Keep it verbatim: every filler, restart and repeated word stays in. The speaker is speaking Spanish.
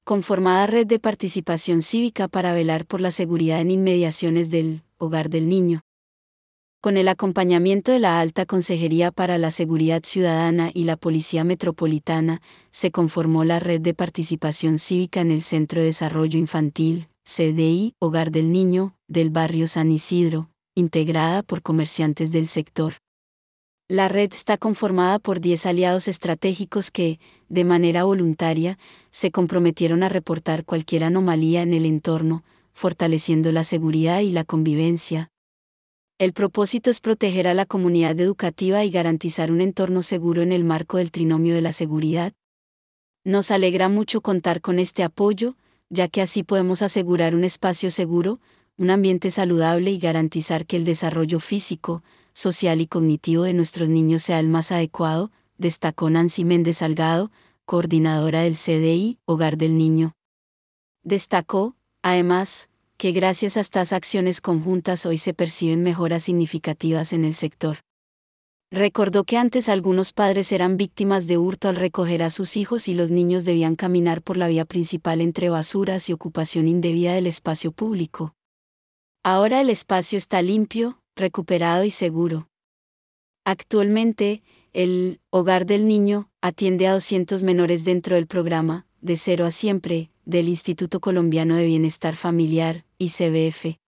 conformada red de participación cívica para velar por la seguridad en inmediaciones del Hogar del Niño. Con el acompañamiento de la Alta Consejería para la Seguridad Ciudadana y la Policía Metropolitana, se conformó la red de participación cívica en el Centro de Desarrollo Infantil, C D I, Hogar del Niño, del barrio San Isidro, integrada por comerciantes del sector. La red está conformada por diez aliados estratégicos que, de manera voluntaria, se comprometieron a reportar cualquier anomalía en el entorno, fortaleciendo la seguridad y la convivencia. El propósito es proteger a la comunidad educativa y garantizar un entorno seguro en el marco del trinomio de la seguridad. Nos alegra mucho contar con este apoyo, ya que así podemos asegurar un espacio seguro, un ambiente saludable y garantizar que el desarrollo físico, social y cognitivo de nuestros niños sea el más adecuado, destacó Nancy Méndez Salgado, coordinadora del C D I, Hogar del Niño. Destacó, además, que gracias a estas acciones conjuntas hoy se perciben mejoras significativas en el sector. Recordó que antes algunos padres eran víctimas de hurto al recoger a sus hijos y los niños debían caminar por la vía principal entre basuras y ocupación indebida del espacio público. Ahora el espacio está limpio, recuperado y seguro. Actualmente, el Hogar del Niño atiende a doscientos menores dentro del programa, de cero a siempre, del Instituto Colombiano de Bienestar Familiar, I C B F.